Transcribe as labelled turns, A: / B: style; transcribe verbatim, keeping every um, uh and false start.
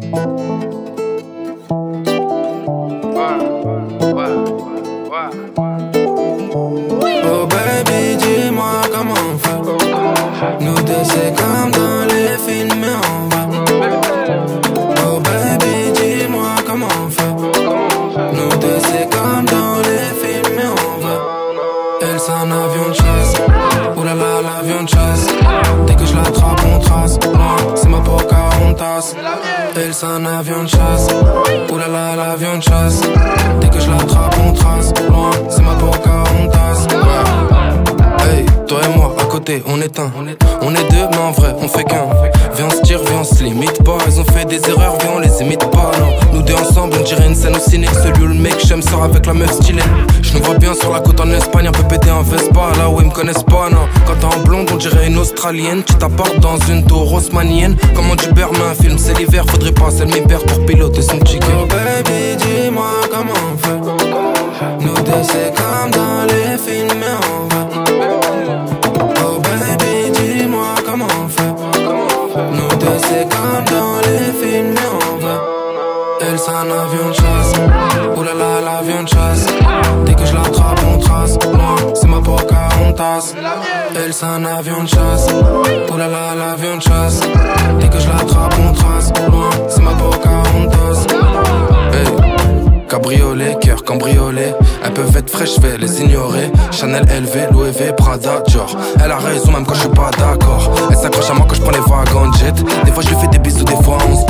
A: Oh baby, dis-moi comment on fait. Nous deux c'est comme dans les films mais on va. Oh baby, dis-moi comment on fait. Nous deux c'est comme dans les films mais on va. Elle c'est un avion de chasse. Oulala l'avion de chasse. Dès que je l'attrape on trace. C'est ma Pocahontas. Elle c'est un avion de chasse. Oulala l'avion de chasse. Dès que je l'attrape on trace. C'est ma Pocahontas. Hey, toi et moi à côté on est un. On est deux mais en vrai on fait qu'un. Viens on se tire, viens on se limite pas. Ils ont fait des erreurs, viens on les imite pas. Non, nous deux ensemble on dirait une scène au ciné. Celui où le mec j'aime sort avec la meuf stylée. Je nous vois bien sur la côte en Espagne, un peu pété en Vespa. Là où ils me connaissent pas, non. Quand t'es en blonde on dirait une australienne. Tu t'apportes dans une tour haussmannienne. Comme on Uber mais un film c'est l'hiver. Faudrait passer le mi-père pour piloter son ticket. Oh baby dis-moi comment on fait. Nous deux c'est comme dans les films mais on va. Oh baby dis-moi comment on fait. Nous deux c'est comme dans les films mais on va. Elle c'est un avion de chasse. Oulala l'avion de chasse. Dès que je l'attrape on trace. C'est ma Pocahontas. Elle c'est un avion de chasse. Oulala l'avion de chasse. Dès que je l'attrape on trace. C'est ma Pocahontas. Hey. Cabriolet, cœur cambriolé. Elles peuvent être fraîches, je vais les ignorer. Chanel, L V, Louis V, Prada, Dior. Elle a raison même quand je suis pas d'accord. Elle s'accroche à moi quand je prends les wagons de jet. Des fois je lui fais des bisous, des fois on se